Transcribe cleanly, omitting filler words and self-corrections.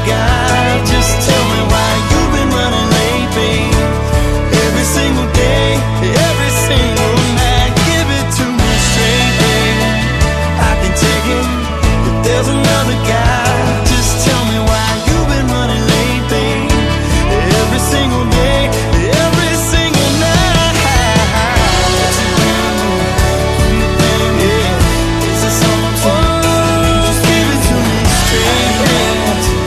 guy. Just tell me why you've been running late, babe. Every single day, every single night. Give it to me straight, babe. I can take it if there's another guy.